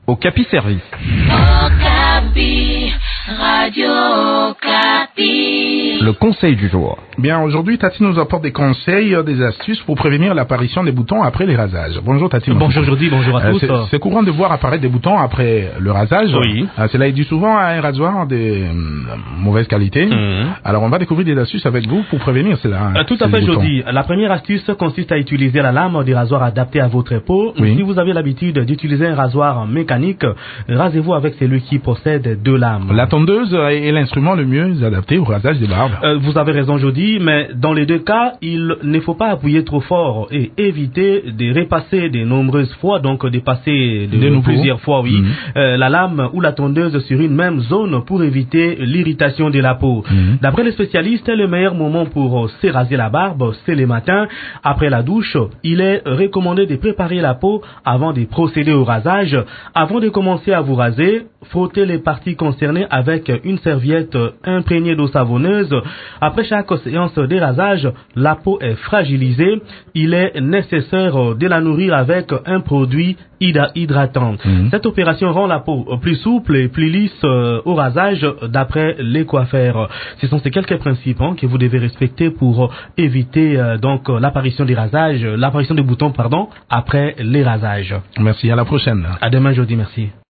Okapi Service. Okapi, Radio Okapi. Le conseil du jour. Bien, aujourd'hui, Tati nous apporte des conseils, des astuces pour prévenir l'apparition des boutons après les rasages. Bonjour Tati. Bonjour Jordi, bonjour à tous. C'est courant de voir apparaître des boutons après le rasage. Oui. Cela est dû souvent à un rasoir de mauvaise qualité. Alors, on va découvrir des astuces avec vous pour prévenir cela. Tout à fait, Jordi. La première astuce consiste à utiliser la lame des rasoirs adaptée à votre peau. Oui. Si vous avez l'habitude d'utiliser un rasoir mécanique, rasez-vous avec celui qui possède deux lames. La tondeuse est l'instrument le mieux adapté au rasage des barbes. Vous avez raison, Jordi, mais dans les deux cas, il ne faut pas appuyer trop fort et éviter de repasser de nombreuses fois, donc de passer de plusieurs fois, oui, la lame ou la tondeuse sur une même zone pour éviter l'irritation de la peau. D'après les spécialistes, le meilleur moment pour se raser la barbe, c'est le matin. Après la douche, il est recommandé de préparer la peau avant de procéder au rasage. Avant de commencer à vous raser, frottez les parties concernées avec une serviette imprégnée d'eau savonneuse. Après chaque séance de rasage, la peau est fragilisée. Il est nécessaire de la nourrir avec un produit hydratant. Cette opération rend la peau plus souple et plus lisse au rasage d'après les coiffeurs. Ce sont ces quelques principes que vous devez respecter pour éviter donc l'apparition des boutons après les rasages. Merci, à la prochaine. À demain, jeudi, merci.